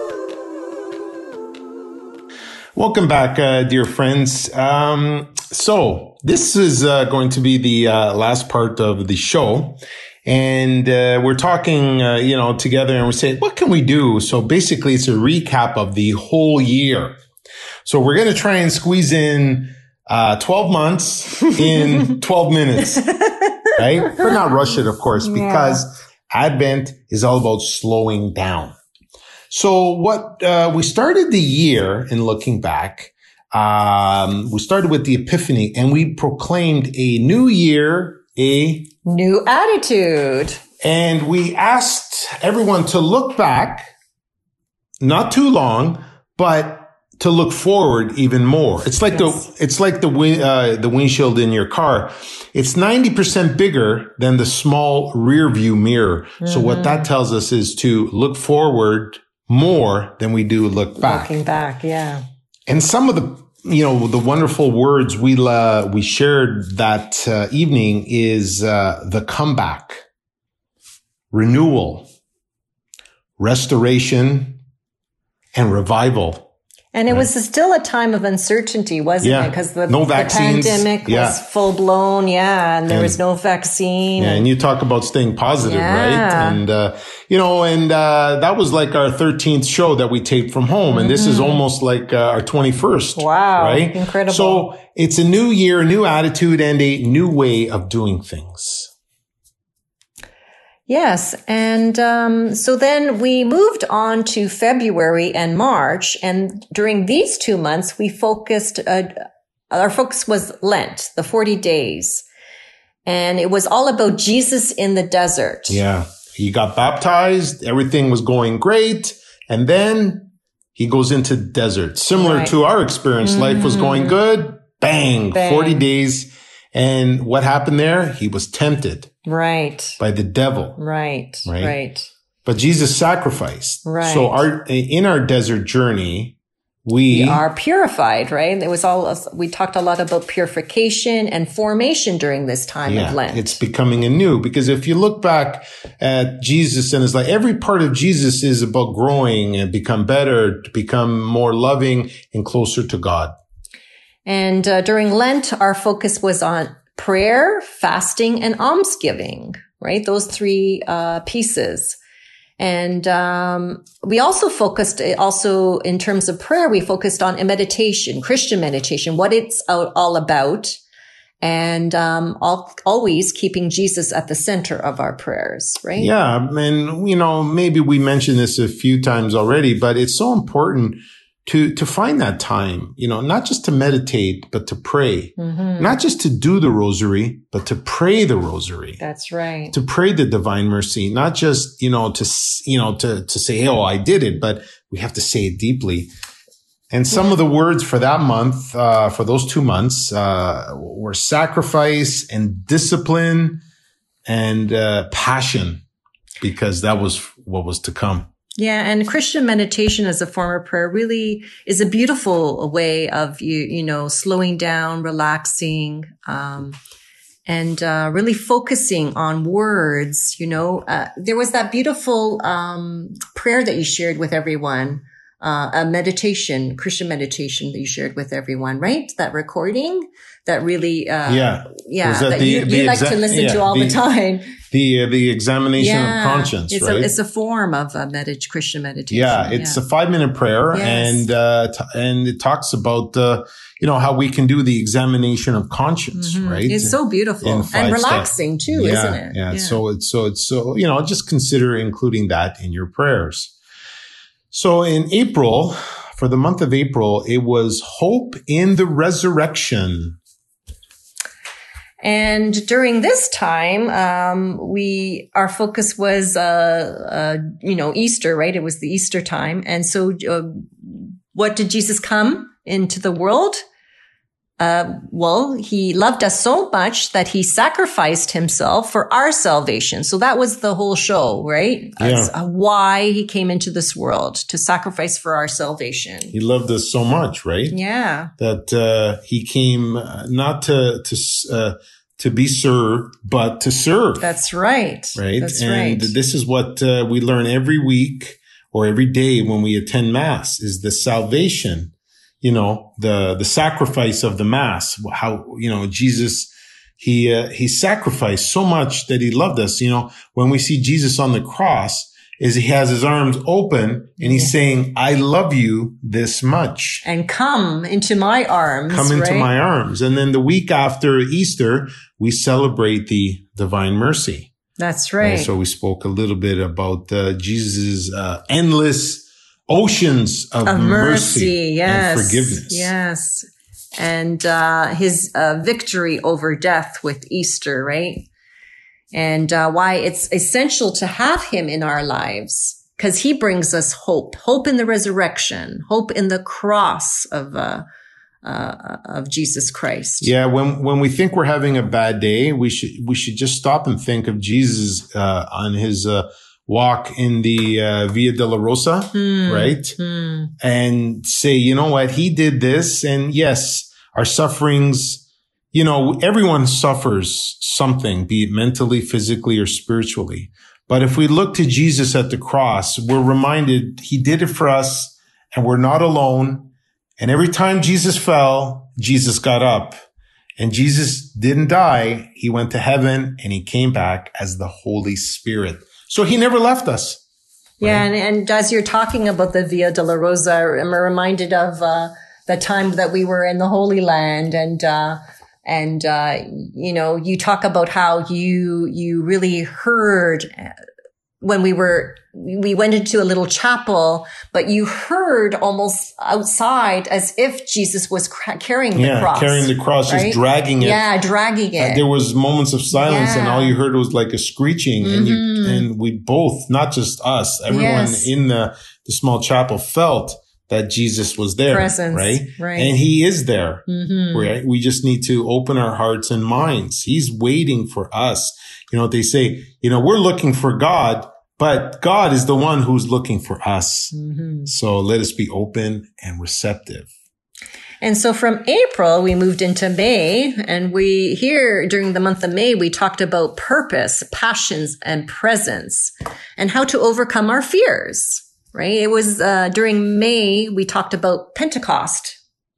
Welcome back, uh, dear friends. Um, so this is uh, going to be the uh, last part of the show. And uh, we're talking, uh, you know, together, and we say, what can we do? So basically, it's a recap of the whole year. So we're going to try and squeeze in uh, twelve months in twelve minutes. right? But not rush it, of course, because yeah. Advent is all about slowing down. So what, uh, we started the year in looking back, um, we started with the Epiphany and we proclaimed a new year, a new attitude. And we asked everyone to look back, not too long, but to look forward even more. It's like yes. the, it's like the, uh, the windshield in your car. It's ninety percent bigger than the small rear view mirror. Mm-hmm. So what that tells us is to look forward more than we do look back. Looking back, yeah. And some of the, you know, the wonderful words we, uh, we shared that uh, evening is, uh, the comeback, renewal, restoration, and revival. And it right. was still a time of uncertainty, wasn't yeah. it? Because the, no the pandemic yeah. was full blown, yeah, and there and, was no vaccine. Yeah, and, and you talk about staying positive, yeah. right? And, uh, you know, and uh, that was like our thirteenth show that we taped from home. And mm-hmm. this is almost like uh, our twenty-first. Wow. Right? Incredible. So it's a new year, a new attitude, and a new way of doing things. Yes. And um, so then we moved on to February and March. And during these two months, we focused, uh, our focus was Lent, the forty days. And it was all about Jesus in the desert. Yeah. He got baptized. Everything was going great. And then he goes into the desert. Similar right. to our experience. Mm-hmm. Life was going good. Bang, Bang. forty days. And what happened there? He was tempted. Right. By the devil. Right. Right. Right. But Jesus sacrificed. Right. So our, in our desert journey, we, we are purified, right? It was all, we talked a lot about purification and formation during this time yeah, of Lent. It's becoming anew because if you look back at Jesus and it's like every part of Jesus is about growing and become better, to become more loving and closer to God. And uh, during Lent, our focus was on prayer, fasting, and almsgiving, right? Those three uh pieces. And um we also focused, also in terms of prayer, we focused on meditation, Christian meditation, what it's all about, and um all, always keeping Jesus at the center of our prayers, right? Yeah, and, you know, maybe we mentioned this a few times already, but it's so important to, to find that time, you know, not just to meditate, but to pray, mm-hmm. not just to do the rosary, but to pray the rosary. That's right. To pray the divine mercy, not just, you know, to, you know, to, to say, oh, I did it, but we have to say it deeply. And some yeah. of the words for that month, uh, for those two months, uh, were sacrifice and discipline and, uh, passion, because that was what was to come. Yeah. And Christian meditation as a form of prayer really is a beautiful way of you, you know, slowing down, relaxing, um, and, uh, really focusing on words. You know, uh, there was that beautiful, um, prayer that you shared with everyone, uh, a meditation, Christian meditation that you shared with everyone, right? That recording that really, uh, yeah, yeah, that, that the, you, the you like exa- to listen yeah, to all the, the time. The, uh, the examination yeah, of conscience, it's right? A, it's a form of uh, medit- Christian meditation. Yeah, it's yeah. a five minute prayer, yes. and uh, t- and it talks about uh, you know how we can do the examination of conscience, mm-hmm. right? It's so beautiful and relaxing steps. too, yeah, isn't it? Yeah. yeah. So it's so it's so you know just consider including that in your prayers. So in April, for the month of April, it was hope in the resurrection. And during this time, um, we, our focus was, uh, uh, you know, Easter, right? It was the Easter time. And so, uh, what did Jesus come into the world? Uh, well, he loved us so much that he sacrificed himself for our salvation. So that was the whole show, right? Yeah. Uh, why he came into this world, to sacrifice for our salvation. He loved us so much, right? Yeah. That, uh, he came not to, to, uh, to be served, but to serve. That's right. Right. That's and right. this is what, uh, we learn every week or every day when we attend Mass is the salvation. You know, the, the sacrifice of the Mass, how, you know, Jesus, he, uh, he sacrificed so much that he loved us. You know, when we see Jesus on the cross, is he has his arms open and he's saying, I love you this much. And come into my arms. Come into right? my arms. And then the week after Easter, we celebrate the divine mercy. That's right. And so we spoke a little bit about uh, Jesus' uh, endless oceans of, of mercy, mercy yes, and forgiveness. Yes. And uh, his uh, victory over death with Easter, right? And uh, why it's essential to have him in our lives, because he brings us hope, hope in the resurrection, hope in the cross of uh, uh, of Jesus Christ. Yeah, when when we think we're having a bad day, we should we should just stop and think of Jesus uh, on his uh, walk in the uh, Via Dolorosa, Hmm. right? Hmm. And say, you know what, he did this, and yes, our sufferings. You know, everyone suffers something, be it mentally, physically, or spiritually. But if we look to Jesus at the cross, we're reminded he did it for us and we're not alone. And every time Jesus fell, Jesus got up. And Jesus didn't die. He went to heaven and he came back as the Holy Spirit. So he never left us. Yeah. And, and as you're talking about the Via Dolorosa, I'm reminded of uh, the time that we were in the Holy Land and, uh, And, uh, you know, you talk about how you, you really heard when we were, we went into a little chapel, but you heard almost outside as if Jesus was cra- carrying the yeah, cross. carrying the cross, right? just dragging it. Yeah, dragging it. Uh, there was moments of silence Yeah. and all you heard was like a screeching and you, Mhm. and we both, not just us, everyone Yes. in the, the small chapel felt that Jesus was there, Presence, right? right. And he is there, Mhm. right? We just need to open our hearts and minds. He's waiting for us. You know what they say, you know, we're looking for God, but God is the one who's looking for us. Mhm. So let us be open and receptive. And so from April, we moved into May, and we here during the month of May, we talked about purpose, passions, and presence, and how to overcome our fears, right? It was uh, during May, we talked about Pentecost.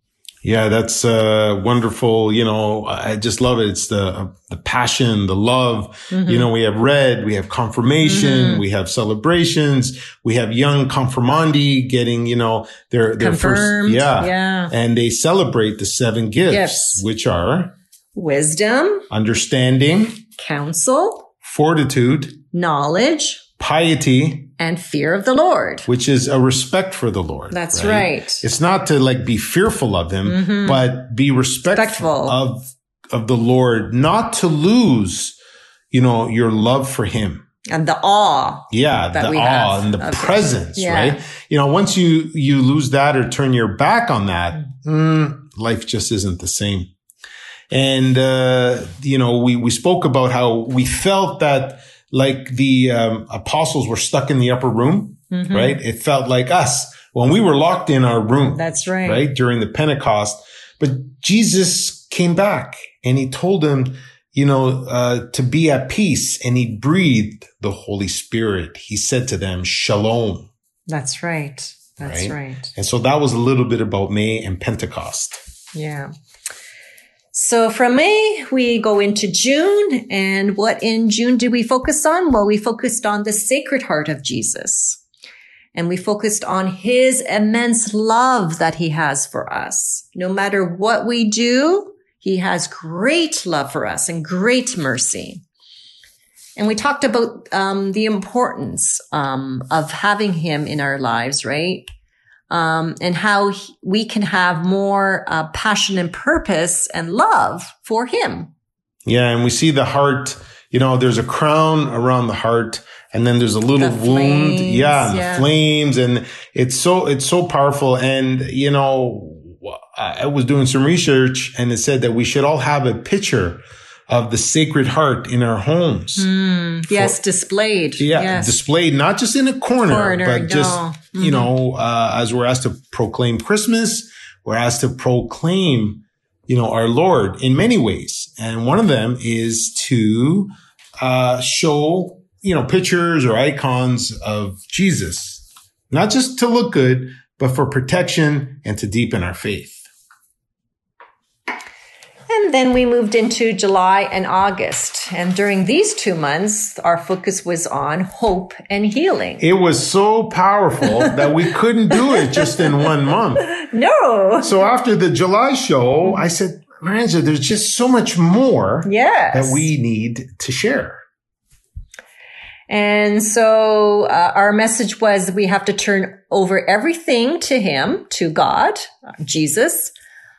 Yeah, that's uh, wonderful. You know, I just love it. It's the the passion, the love. Mm-hmm. You know, we have red, we have confirmation, Mm-hmm. we have celebrations, we have young confirmandi getting, you know, their their Confirmed, first, yeah, yeah. and they celebrate the seven gifts, Gifts. which are Wisdom, understanding, counsel, fortitude, knowledge, piety, and fear of the Lord. which is a respect for the Lord. That's right. It's not to like be fearful of him, Mhm. but be respectful, Respectful. of of the Lord, not to lose, you know, your love for him. And the awe. Yeah, That the we awe have and the of him. presence, Yeah. right? You know, once you you lose that or turn your back on that, mm, life just isn't the same. And uh, you know, we we spoke about how we felt that like the um, apostles were stuck in the upper room, Mhm. right? It felt like us when we were locked in our room. That's right. Right? During the Pentecost. But Jesus came back and he told them, you know, uh, to be at peace, and he breathed the Holy Spirit. He said to them, Shalom. That's right. That's Right? right. And so that was a little bit about May and Pentecost. Yeah. So from May, we go into June. And what in June do we focus on? Well, we focused on the Sacred Heart of Jesus. And we focused on his immense love that he has for us. No matter what we do, he has great love for us and great mercy. And we talked about um, the importance um, of having him in our lives, right? Um, and how he, we can have more uh, passion and purpose and love for him. Yeah. And we see the heart, you know, there's a crown around the heart, and then there's a little The wound. flames, Yeah. And yeah. the flames. And it's so, it's so powerful. And, you know, I was doing some research and it said that we should all have a picture of the Sacred Heart in our homes. Mm, yes, displayed. Yeah, Yes. displayed not just in a corner, Corner, but just, no. you know, uh, as we're asked to proclaim Christmas, we're asked to proclaim, you know, our Lord in many ways. And one of them is to uh, show, you know, pictures or icons of Jesus, not just to look good, but for protection and to deepen our faith. And then we moved into July and August. And during these two months, our focus was on hope and healing. It was so powerful that we couldn't do it just in one month. No. So after the July show, I said, Miranda, there's just so much more Yes. that we need to share. And so uh, our message was we have to turn over everything to him, to God, Jesus.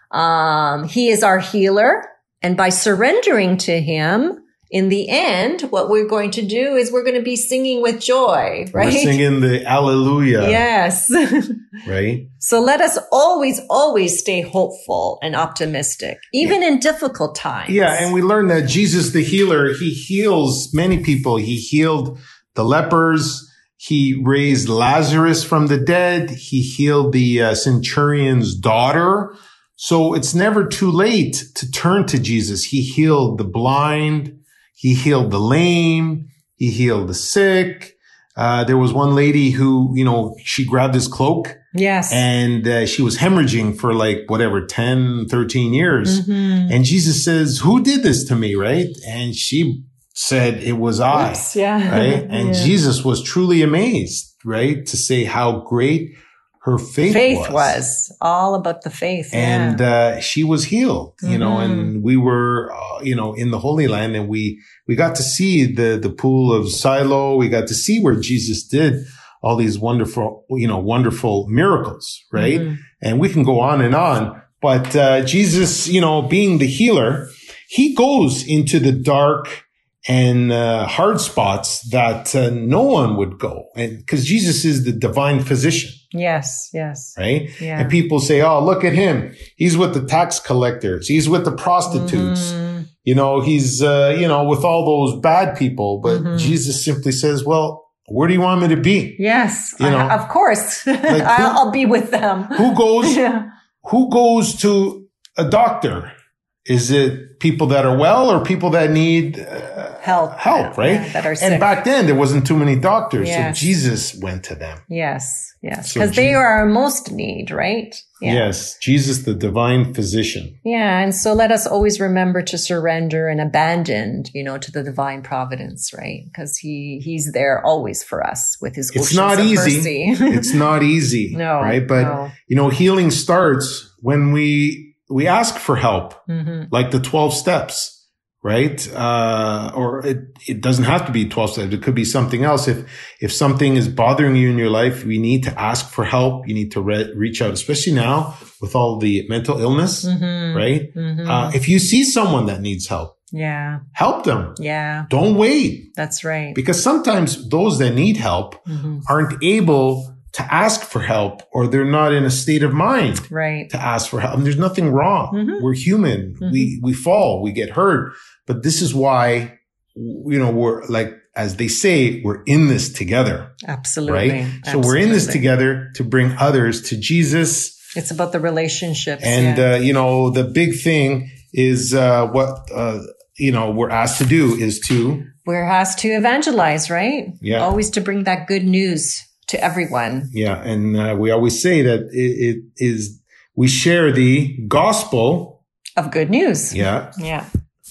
Um, he is our healer. And by surrendering to him, in the end, what we're going to do is we're going to be singing with joy, right? We're singing the Alleluia. Yes. Right? So let us always, always stay hopeful and optimistic, even in difficult times. Yeah, and we learned that Jesus, the healer, he heals many people. He healed the lepers. He raised Lazarus from the dead. He healed the uh, centurion's daughter. So it's never too late to turn to Jesus. He healed the blind. He healed the lame. He healed the sick. Uh, there was one lady who, you know, she grabbed his cloak. Yes. And uh, she was hemorrhaging for like, whatever, ten, thirteen years. Mm-hmm. And Jesus says, who did this to me, right? And she said, it was I. Oops, yeah. Right? And Yeah. Jesus was truly amazed, right? To say how great her faith, Faith was. was all about the faith. And yeah. uh, she was healed, you know, Mhm. and we were, uh, you know, in the Holy Land, and we we got to see the the pool of Siloam. We got to see where Jesus did all these wonderful, you know, wonderful miracles, right? Mhm. And we can go on and on. But uh, Jesus, you know, being the healer, he goes into the dark and uh, hard spots that uh, no one would go, and because Jesus is the divine physician. Yes, yes. Right? Yeah. And people say, oh, look at him. He's with the tax collectors. He's with the prostitutes. Mhm. You know, he's, uh, you know, with all those bad people. But Mhm. Jesus simply says, well, where do you want me to be? Yes, You know, I- of course. who- I'll, I'll be with them. Who goes, Yeah. who goes to a doctor? Is it people that are well or people that need uh, Help. help, right? Yeah, that are sick. And back then there wasn't too many doctors. Yes. So Jesus went to them. Yes, yes. So Because they Je- are our most need, right? Yeah. Yes. Jesus, the divine physician. Yeah. And so let us always remember to surrender and abandon, you know, to the divine providence, right? Because he, he's there always for us with his It's oceans not of easy. mercy. It's not easy. No, Right. But, no. you know, healing starts when we, we ask for help, Mm-hmm. like the twelve steps, right? Uh, or it, it doesn't have to be twelve steps. It could be something else. If, if something is bothering you in your life, we need to ask for help. You need to re- reach out, especially now with all the mental illness, Mm-hmm. right? Mm-hmm. Uh, if you see someone that needs help, Yeah. help them. Yeah. Don't wait, That's right. because sometimes those that need help Mm-hmm. aren't able to ask for help, or they're not in a state of mind Right. to ask for help. And there's nothing wrong. Mhm. We're human. Mhm. We, we fall, we get hurt. But this is why, you know, we're like, as they say, we're in this together, Absolutely. right? So we're in this Absolutely. together to bring others to Jesus. It's about the relationships. And, yeah. uh, you know, the big thing is, uh, what, uh, you know, we're asked to do is to, We're asked to evangelize, right? Yeah. Always to bring that good news to everyone. yeah. And, uh, we always say that it, it is, we share the gospel. Of good news. Yeah. Yeah.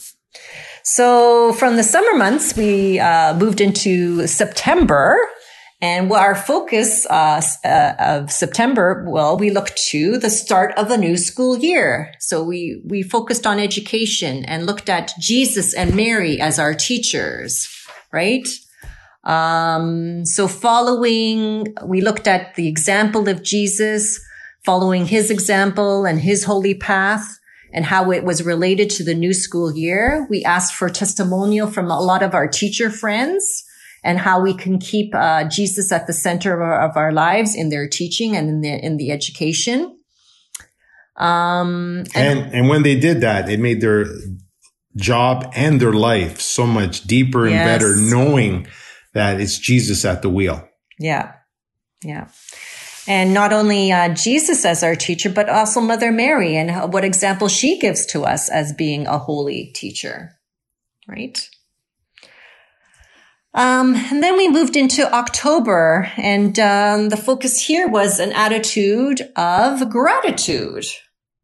So from the summer months, we uh, moved into September. And our focus uh, uh, of September, well, we looked to the start of the new school year. So we, we focused on education and looked at Jesus and Mary as our teachers, right? Um, so following, we looked at the example of Jesus, following his example and his holy path, and how it was related to the new school year. We asked for testimonial from a lot of our teacher friends and how we can keep uh, Jesus at the center of our, of our lives in their teaching and in the, in the education. Um, and, And, and when they did that, it made their job and their life so much deeper and Yes. better, knowing that it's Jesus at the wheel. yeah, yeah. And not only uh, Jesus as our teacher, but also Mother Mary and how, what example she gives to us as being a holy teacher, right? Um, and then we moved into October, and um, the focus here was an attitude of gratitude.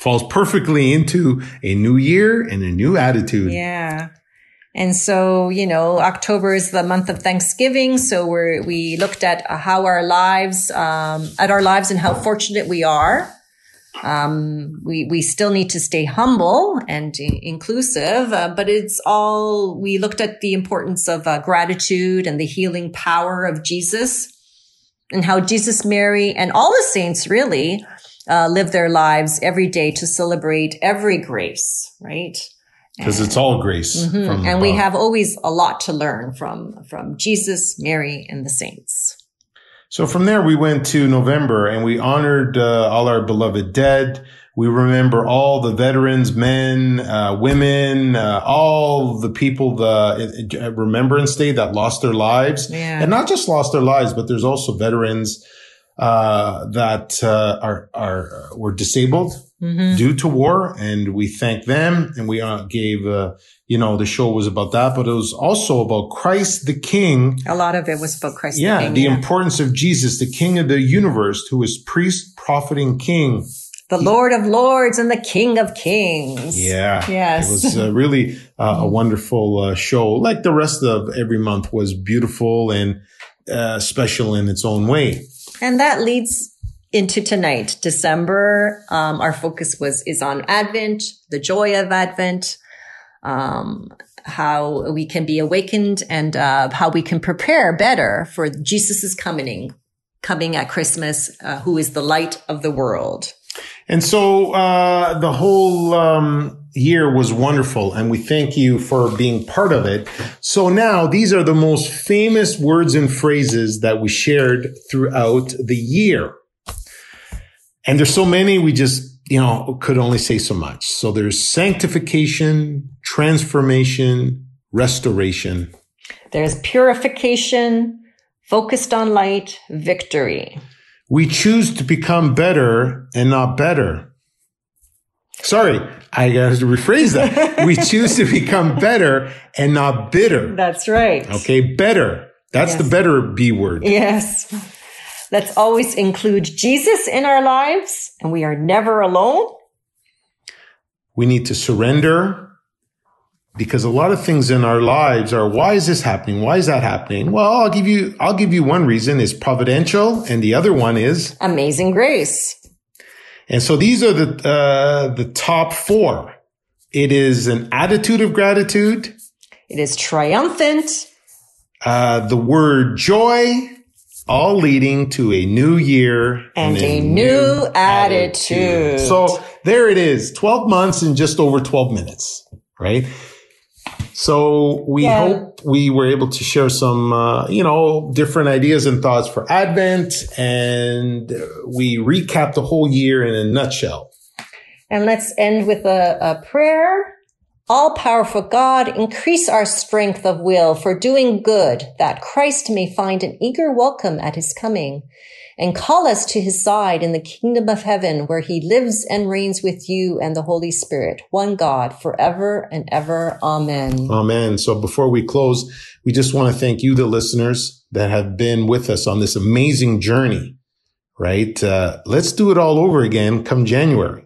falls perfectly into a new year and a new attitude. Yeah. And so, you know, October is the month of Thanksgiving. So we're, we looked at how our lives, um, at our lives and how fortunate we are. Um, we, we still need to stay humble and i- inclusive, uh, but it's all, we looked at the importance of uh, gratitude and the healing power of Jesus and how Jesus, Mary, and all the saints really, uh, live their lives every day to celebrate every grace, right? Because it's all grace. Mhm. From And we above. have always a lot to learn from, from Jesus, Mary, and the saints. So from there, we went to November and we honored uh, all our beloved dead. We remember all the veterans, men, uh, women, uh, all the people, the uh, Remembrance Day that lost their lives. Yeah. And not just lost their lives, but there's also veterans uh, that uh, are, are were disabled Mm-hmm. due to war. And we thank them. And we uh, gave, uh, you know, the show was about that, but it was also about Christ the King. A lot of it was about Christ Yeah, the King. the yeah. importance of Jesus, the King of the universe, who is priest, prophet, and king. The Lord of Lords and the King of Kings. Yeah. Yes. It was uh, really uh, a wonderful uh, show. Like the rest of every month was beautiful and uh, special in its own way. And that leads into tonight, December. Um, our focus was, is on Advent, the joy of Advent, um, how we can be awakened and, uh, how we can prepare better for Jesus' coming, coming at Christmas, uh, who is the light of the world. And so uh, the whole um, year was wonderful, and we thank you for being part of it. So now these are the most famous words and phrases that we shared throughout the year. And there's so many, we just, you know, could only say so much. So there's sanctification, transformation, restoration. There's purification, focused on light, victory. We choose to become better and not better. Sorry, I got to rephrase that. We choose to become better and not bitter. That's right. Okay, better. That's Yes. the better B word. Yes. Let's always include Jesus in our lives, and we are never alone. We need to surrender, because a lot of things in our lives are, why is this happening? Why is that happening? Well, I'll give you, I'll give you one reason is providential, and the other one is, Amazing grace. and so these are the, uh, the top four. It is an attitude of gratitude, It is triumphant. uh, the word joy, all leading to a new year And a new attitude. So there it is, twelve months in just over twelve minutes, right? So we Yeah. hope we were able to share some, uh, you know, different ideas and thoughts for Advent, and we recap the whole year in a nutshell. And let's end with a, a prayer. All powerful God, increase our strength of will for doing good, that Christ may find an eager welcome at his coming, and call us to his side in the kingdom of heaven, where he lives and reigns with you and the Holy Spirit, one God, forever and ever. Amen. Amen. So before we close, we just want to thank you, the listeners that have been with us on this amazing journey, right? Uh, let's do it all over again come January.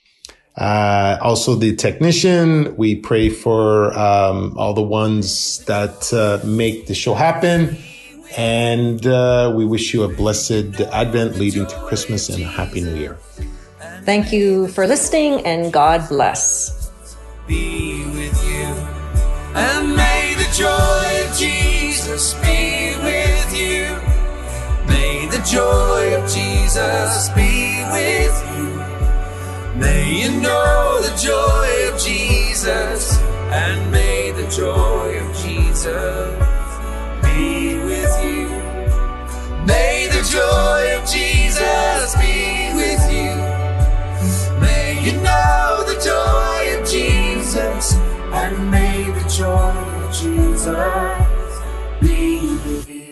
Uh, also the technician, we pray for, um, all the ones that, uh, make the show happen. And, uh, we wish you a blessed Advent leading to Christmas and a happy new year. Thank you for listening, and God bless. Be with you, and may the joy of Jesus be with you. May the joy of Jesus be with you. May you know the joy of Jesus, and may the joy of Jesus be with you. May the joy of Jesus be with you. May you know the joy of Jesus, and may the joy of Jesus be with you.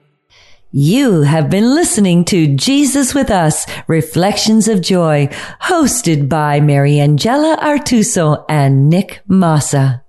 You have been listening to Jesus with Us, Reflections of Joy, hosted by Mariangela Artuso and Nick Massa.